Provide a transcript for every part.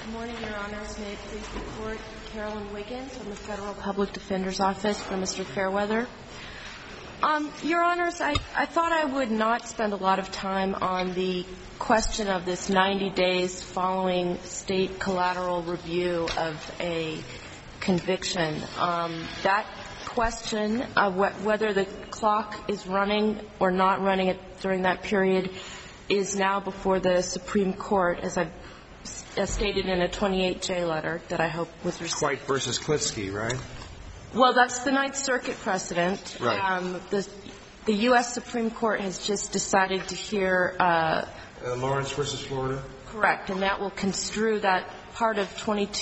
Good morning, Your Honors. May it please the Court, Carolyn Wiggins from the Federal Public Defender's Office for Mr. Fairweather. Your Honors, I thought I would not spend a lot of time on the question of this 90 days following state collateral review of a conviction. That question of whether the clock is running or not running during that period is now before the Supreme Court, as I've stated in a 28J letter that I hope was received. White versus Klitsky, right? Well, that's the Ninth Circuit precedent. Right. The U.S. Supreme Court has just decided to hear Lawrence versus Florida? Correct. And that will construe that part of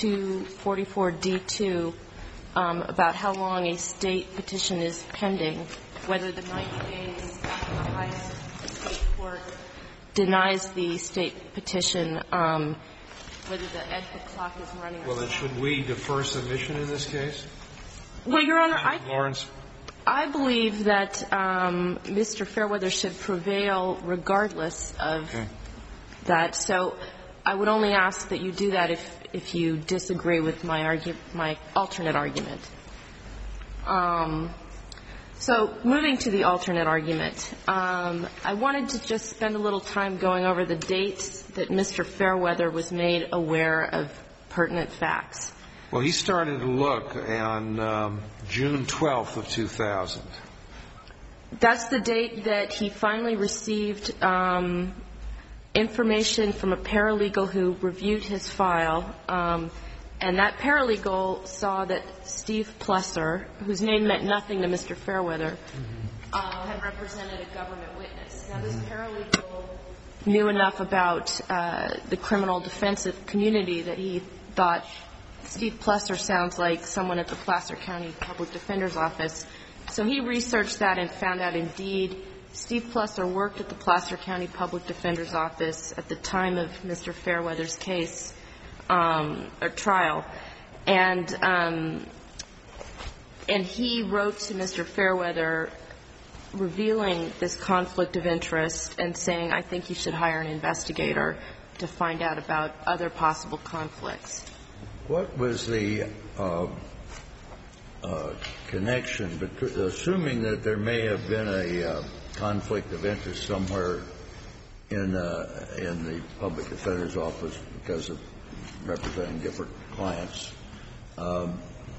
2244D2 about how long a state petition is pending, whether the 90 days after the highest state court denies the state petition, whether the EDPA clock is running or not. Well, then should we defer submission in this case? Well, Your Honor, Lawrence? I believe that Mr. Fairweather should prevail regardless of that. So I would only ask that you do that if you disagree with my alternate argument. So moving to the alternate argument, I wanted to just spend a little time going over the dates that Mr. Fairweather was made aware of pertinent facts. Well, he started to look on June 12th of 2000. That's the date that he finally received information from a paralegal who reviewed his file. And that paralegal saw that Steve Plesser, whose name meant nothing to Mr. Fairweather, had represented a government witness. Now, this paralegal knew enough about the criminal defensive community that he thought Steve Plesser sounds like someone at the Placer County Public Defender's Office. So he researched that and found out, indeed, Steve Plesser worked at the Placer County Public Defender's Office at the time of Mr. Fairweather's case or trial. And he wrote to Mr. Fairweather revealing this conflict of interest and saying, I think you should hire an investigator to find out about other possible conflicts. What was the connection, assuming that there may have been a conflict of interest somewhere in the public defender's office because of representing different clients, how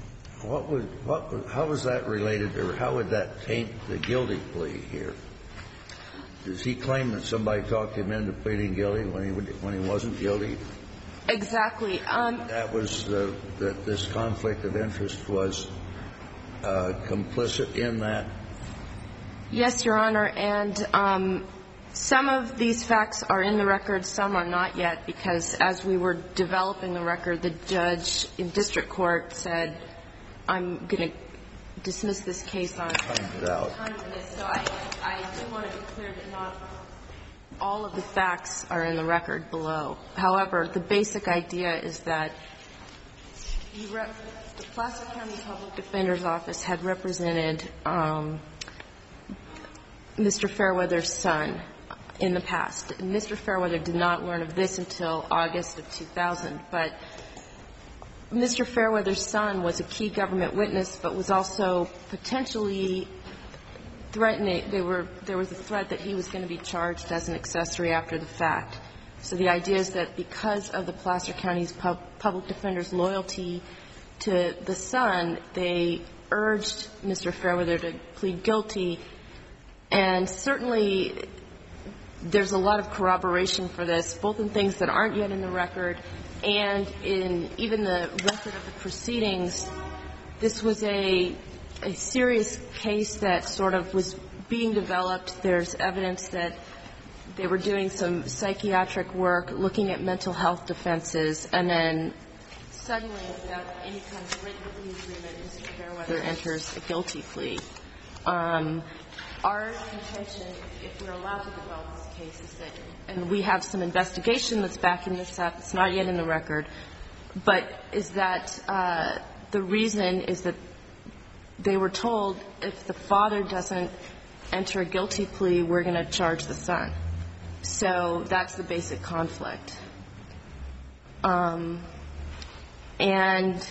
was that related, or how would that taint the guilty plea here? Does he claim that somebody talked him into pleading guilty when he wasn't guilty? Exactly. That was that this conflict of interest was complicit in that? Yes, Your Honor. And some of these facts are in the record, some are not yet, because as we were developing the record, the judge in district court said, I'm going to dismiss this case on time limits. So I do want to be clear that not all of the facts are in the record below. However, the basic idea is that the Placer County Public Defender's Office had represented Mr. Fairweather's son in the past. And Mr. Fairweather did not learn of this until August of 2000. But Mr. Fairweather's son was a key government witness, but was also potentially threatening. There was a threat that he was going to be charged as an accessory after the fact. So the idea is that because of the Placer County's public defender's loyalty to the son, they urged Mr. Fairweather to plead guilty. And certainly there's a lot of corroboration for this, both in things that aren't yet in the record and in even the record of the proceedings. This was a serious case that sort of was being developed. There's evidence that they were doing some psychiatric work, looking at mental health defenses, and then suddenly, without any kind of written plea agreement, Mr. Fairweather enters a guilty plea. Our contention, if we're allowed to develop this case, is that, and we have some investigation that's backing this up, it's not yet in the record, but is that the reason is that they were told if the father doesn't enter a guilty plea, we're going to charge the son. So that's the basic conflict. And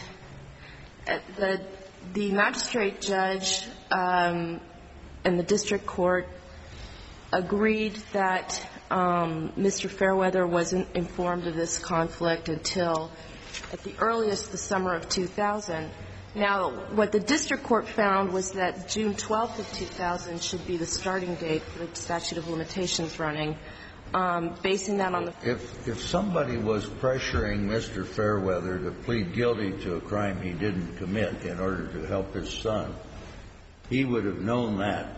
the magistrate judge and the district court agreed that Mr. Fairweather wasn't informed of this conflict until, at the earliest, the summer of 2000. Now, what the district court found was that June 12th of 2000 should be the starting date for the statute of limitations running, basing that on the... If somebody was pressuring Mr. Fairweather to plead guilty to a crime he didn't commit in order to help his son, he would have known that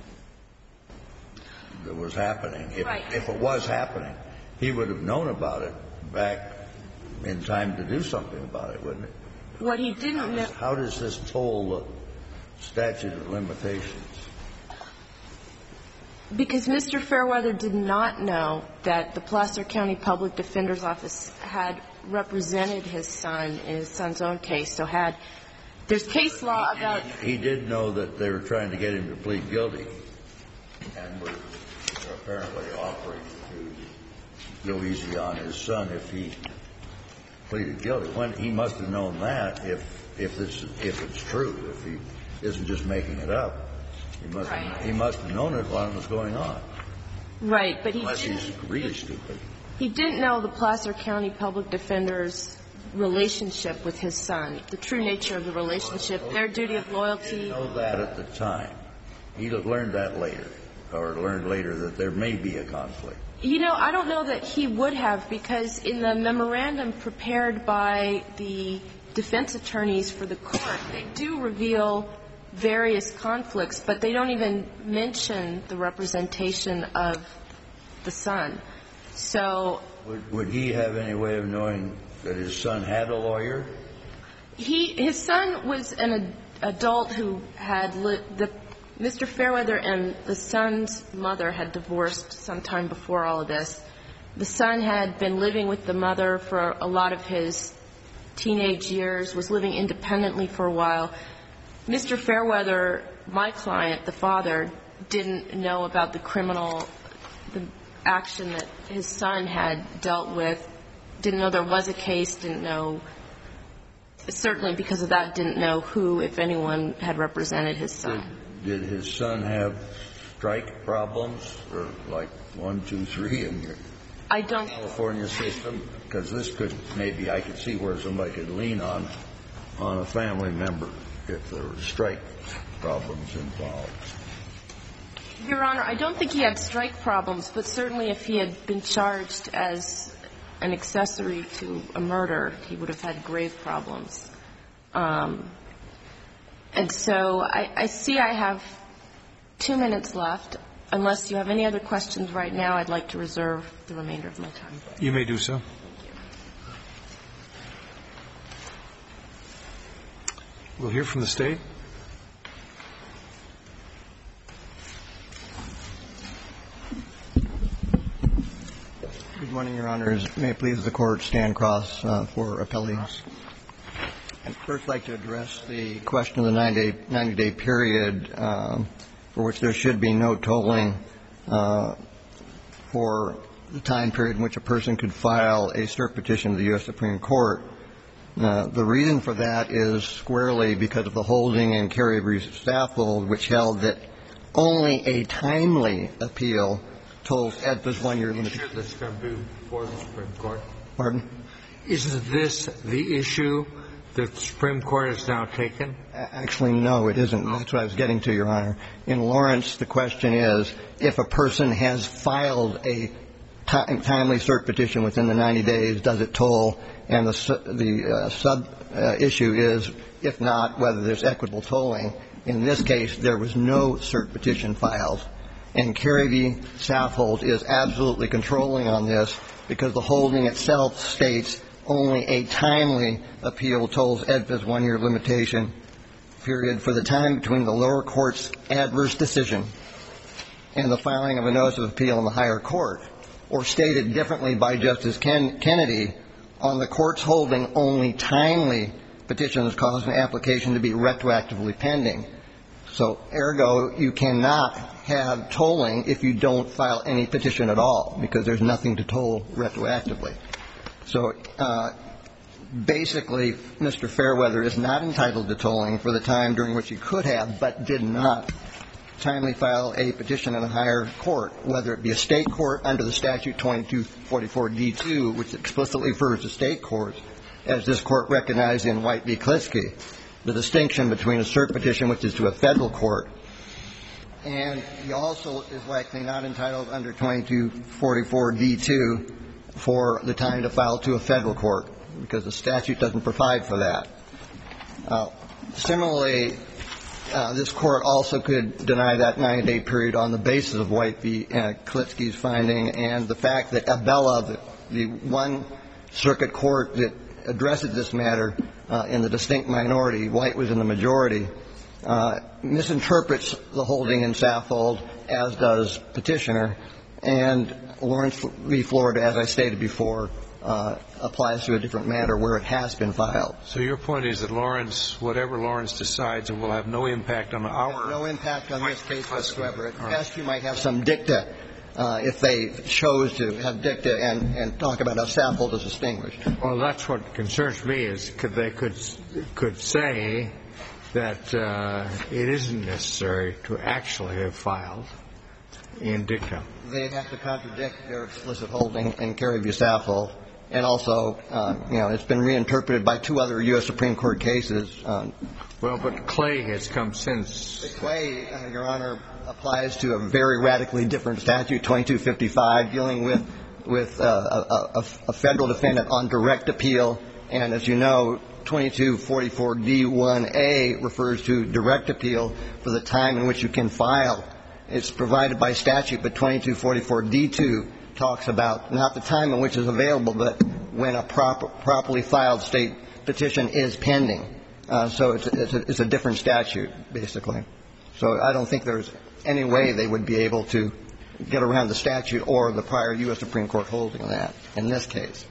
was happening. If it was happening, he would have known about it back in time to do something about it, wouldn't it? What he didn't know... How does this toll the statute of limitations? Because Mr. Fairweather did not know that the Placer County Public Defender's Office had represented his son in his son's own case. So there's case law about... He did know that they were trying to get him to plead guilty and were apparently offering to go easy on his son if he pleaded guilty. He must have known that if it's true, if he isn't just making it up. He must have known it while it was going on. Right, but unless he's really stupid. He didn't know the Placer County Public Defender's relationship with his son, the true nature of the relationship, their duty of loyalty. He didn't know that at the time. He learned that later, or learned later that there may be a conflict. You know, I don't know that he would have, because in the memorandum prepared by the defense attorneys for the court, they do reveal various conflicts, but they don't even mention the representation of the son. So would he have any way of knowing that his son had a lawyer? His son was an adult who had Mr. Fairweather and the son's mother had divorced sometime before all of this. The son had been living with the mother for a lot of his teenage years, was living independently for a while. Mr. Fairweather, my client, the father, didn't know about the action that his son had dealt with, didn't know there was a case, didn't know, certainly because of that, didn't know who, if anyone, had represented his son. Did his son have strike problems, or like 1, 2, 3 in your California system? Because this could, maybe I could see where somebody could lean on a family member if there were strike problems involved. Your Honor, I don't think he had strike problems, but certainly if he had been charged as an accessory to a murder, he would have had grave problems. And so I see I have 2 minutes left. Unless you have any other questions right now, I'd like to reserve the remainder of my time. You may do so. Thank you. We'll hear from the State. Good morning, Your Honors. May it please the Court, Stan Cross for appellees. I'd first like to address the question of the 90-day period for which there should be no tolling for the time period in which a person could file a cert petition to the U.S. Supreme Court. The reason for that is squarely because of the holding in Kerry v. Saffold, which held that only a timely appeal tolls AEDPA's 1-year limit. Are you sure this is going to be before the Supreme Court? Pardon? Isn't this the issue that the Supreme Court has now taken? Actually, no, it isn't. That's what I was getting to, Your Honor. In Lawrence, the question is, if a person has filed a timely cert petition within the 90 days, does it toll? And the sub-issue is, if not, whether there's equitable tolling. In this case, there was no cert petition filed. And Kerry v. Saffold is absolutely controlling on this because the holding itself states only a timely appeal tolls AEDPA's 1-year limitation period for the time between the lower court's adverse decision and the filing of a notice of appeal in the higher court. Or stated differently by Justice Kennedy, on the court's holding, only timely petitions cause an application to be retroactively pending. So, ergo, you cannot have tolling if you don't file any petition at all, because there's nothing to toll retroactively. So basically, Mr. Fairweather is not entitled to tolling for the time during which he could have, but did not timely file a petition in a higher court, whether it be a state court under the statute 2244 D2, which explicitly refers to state courts, as this court recognized in White v. Klitsky, the distinction between a cert petition, which is to a federal court, and he also is likely not entitled under 2244 D2 for the time to file to a federal court, because the statute doesn't provide for that. Similarly, this court also could deny that 9-day period on the basis of White v. Klitsky's finding and the fact that Abella, the one circuit court that addresses this matter in the distinct minority, White was in the majority, misinterprets the holding in Saffold, as does Petitioner, and Lawrence v. Florida, as I stated before, applies to a different matter where it has been filed. So your point is that Lawrence, whatever Lawrence decides, it will have no impact on our... No impact on this case whatsoever. At best, you might have some dicta if they chose to have dicta and talk about how Saffold is distinguished. Well, that's what concerns me, is they could say that it isn't necessary to actually have filed in dicta. They'd have to contradict their explicit holding in Kerry v. Saffold. And also, it's been reinterpreted by 2 other U.S. Supreme Court cases. Well, but Clay has come since. Clay, Your Honor, applies to a very radically different statute, 2255, dealing with a federal defendant on direct appeal. And as you know, 2244 D1A refers to direct appeal for the time in which you can file. It's provided by statute, but 2244 D2 talks about not the time in which it's available, but when a properly filed state petition is pending. So it's a different statute, basically. So I don't think there's any way they would be able to get around the statute or the prior U.S. Supreme Court holding that in this case.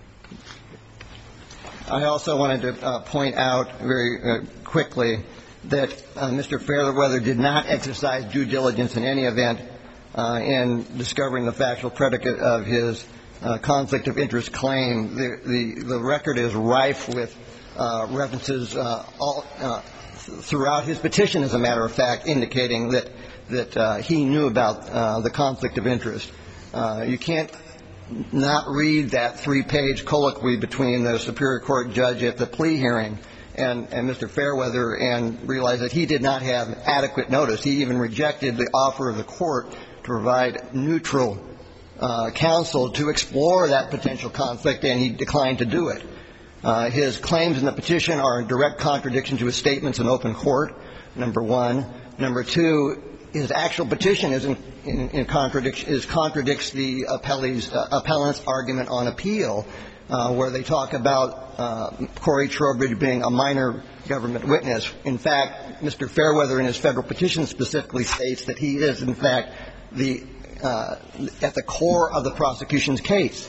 I also wanted to point out very quickly that Mr. Fairweather did not exercise due diligence in any event in discovering the factual predicate of his conflict of interest claim. The record is rife with references throughout his petition, as a matter of fact, indicating that he knew about the conflict of interest. You can't not read that 3-page colloquy between the Superior Court judge at the plea hearing and Mr. Fairweather and realize that he did not have adequate notice. He even rejected the offer of the court to provide neutral counsel to explore that potential conflict, and he declined to do it. His claims in the petition are in direct contradiction to his statements in open court, number one. Number two, his actual petition is in contradiction, contradicts the appellant's argument on appeal, where they talk about Corey Trowbridge being a minor government witness. In fact, Mr. Fairweather in his federal petition specifically states that he is, in fact, at the core of the prosecution's case.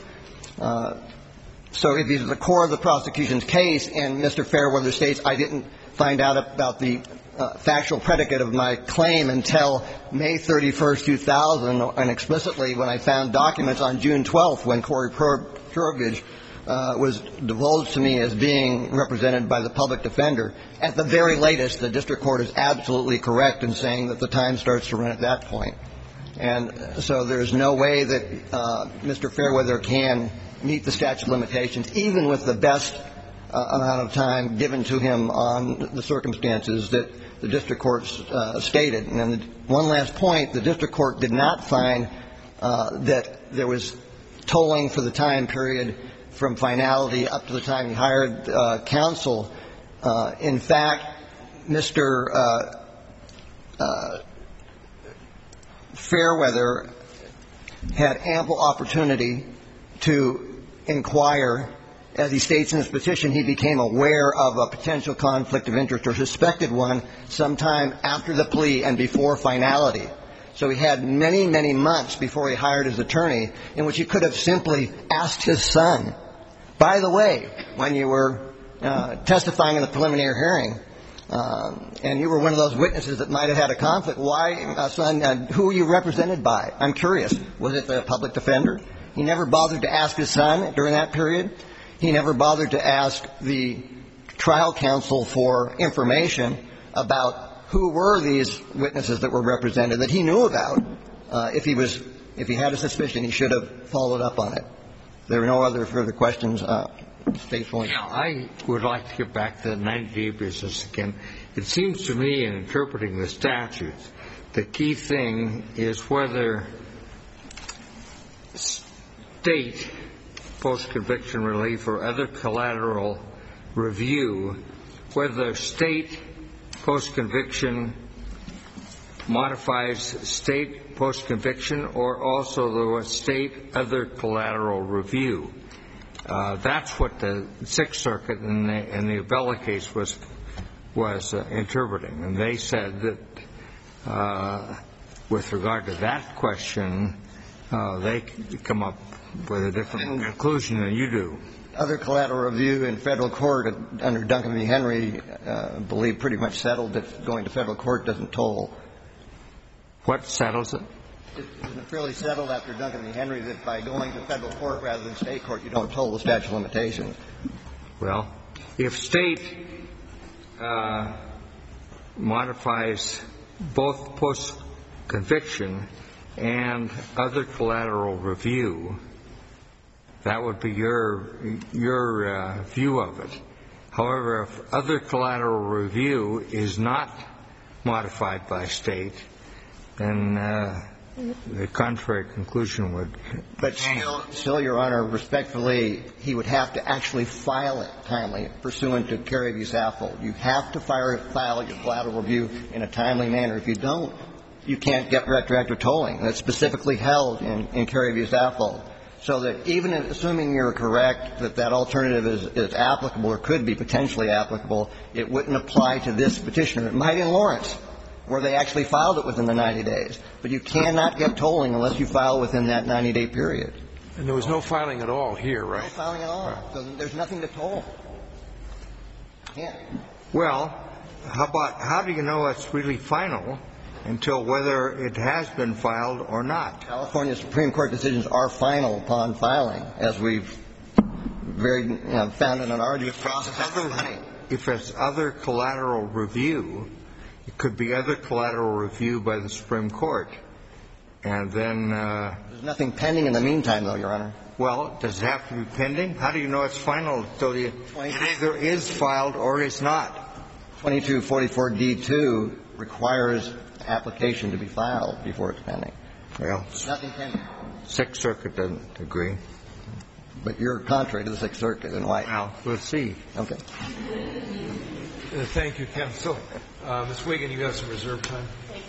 So if he's at the core of the prosecution's case and Mr. Fairweather states, I didn't find out about the factual predicate of my claim until May 31st, 2000, and explicitly when I found documents on June 12th when Corey Trowbridge was divulged to me as being represented by the public defender, at the very latest, the district court is absolutely correct in saying that the time starts to run at that point. And so there's no way that Mr. Fairweather can meet the statute of limitations, even with the best amount of time given to him on the circumstances that the district court stated. And then one last point, the district court did not find that there was tolling for the time period from finality up to the time he hired counsel. In fact, Mr. Fairweather had ample opportunity to inquire. As he states in his petition, he became aware of a potential conflict of interest or suspected one sometime after the plea and before finality. So he had many, many months before he hired his attorney in which he could have simply asked his son, by the way, when you were testifying in the preliminary hearing and you were one of those witnesses that might have had a conflict, why, son, who were you represented by? I'm curious. Was it the public defender? He never bothered to ask his son during that period. He never bothered to ask the trial counsel for information about who were these witnesses that were represented that he knew about. If he had a suspicion, he should have followed up on it. There are no other further questions. Statefully. Yeah, I would like to get back to the 90-day business again. It seems to me, in interpreting the statute, the key thing is whether state post-conviction relief or other collateral review, whether state post-conviction modifies state post-conviction or also the state other collateral review. That's what the Sixth Circuit in the Abella case was interpreting. And they said that with regard to that question, they come up with a different conclusion than you do. Other collateral review in federal court under Duncan v. Henry, I believe, pretty much settled that going to federal court doesn't toll. What settles it? It's fairly settled after Duncan v. Henry that by going to federal court rather than state court, you don't toll the statute of limitations. Well, if state modifies both post-conviction and other collateral review, that would be your view of it. However, if other collateral review is not modified by state, then the contrary conclusion would. But still, Your Honor, respectfully, he would have to actually file it timely pursuant to Kerry v. Saffold. You have to file your collateral review in a timely manner. If you don't, you can't get retroactive tolling. That's specifically held in Kerry v. Saffold. So that even assuming you're correct that that alternative is applicable or could be potentially applicable, it wouldn't apply to this petitioner. It might in Lawrence, where they actually filed it within the 90 days. But you cannot get tolling unless you file within that 90-day period. And there was no filing at all here, right? No filing at all. So there's nothing to toll. Can't. Well, how do you know it's really final until whether it has been filed or not? California Supreme Court decisions are final upon filing, as we've found in an arduous process. If it's other collateral review, it could be other collateral review by the Supreme Court. And then there's nothing pending in the meantime, though, Your Honor. Well, does it have to be pending? How do you know it's final until it either is filed or it's not? 2244d2 requires application to be filed before it's pending. Well, nothing pending. Sixth Circuit doesn't agree. But you're contrary to the Sixth Circuit, and why? Well, we'll see. Okay. Thank you, counsel. Ms. Wiggin, you have some reserve time.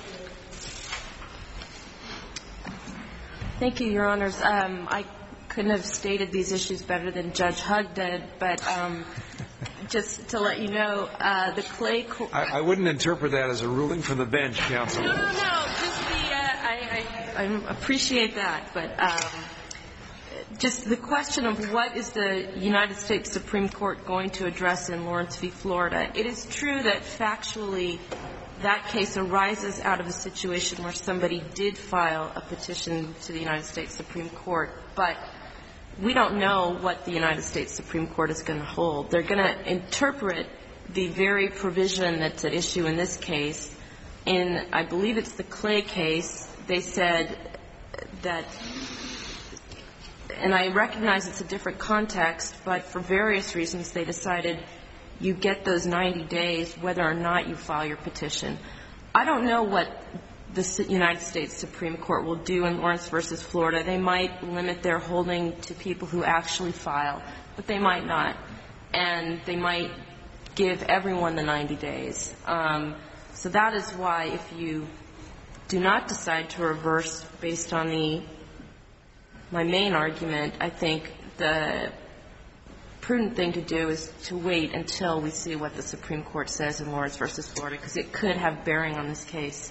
Thank you, Your Honors. I couldn't have stated these issues better than Judge Hugg did, but just to let you know, the Clay Court. I wouldn't interpret that as a ruling from the bench, counsel. No. Just I appreciate that, but just the question of what is the United States Supreme Court going to address in Lawrence v. Florida. It is true that factually that case arises out of a situation where somebody did file a petition to the United States Supreme Court, but we don't know what the United States Supreme Court is going to hold. They're going to interpret the very provision that's at issue in this case. In, I believe it's the Clay case, they said that, and I recognize it's a different context, but for various reasons they decided you get those 90 days whether or not you file your petition. I don't know what the United States Supreme Court will do in Lawrence v. Florida. They might limit their holding to people who actually file, but they might not. And they might give everyone the 90 days. So that is why if you do not decide to reverse based on my main argument, I think the prudent thing to do is to wait until we see what the Supreme Court says in Lawrence v. Florida, because it could have bearing on this case.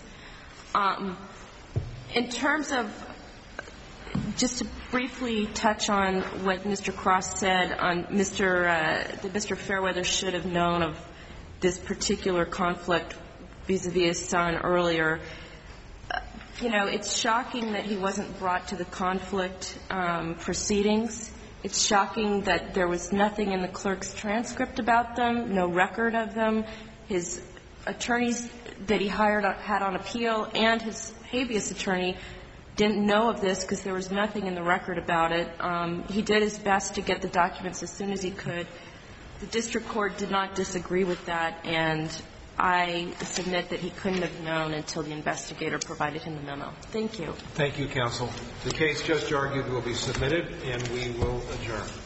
In terms of, just to briefly touch on what Mr. Cross said on that Mr. Fairweather should have known of this particular conflict vis-a-vis his son earlier, you know, it's shocking that he wasn't brought to the conflict proceedings. It's shocking that there was nothing in the clerk's transcript about them, no record of them. His attorneys that he hired had on appeal and his habeas attorney didn't know of this because there was nothing in the record about it. He did his best to get the documents as soon as he could. The district court did not disagree with that, and I submit that he couldn't have known until the investigator provided him the memo. Thank you. Thank you, counsel. The case just argued will be submitted, and we will adjourn.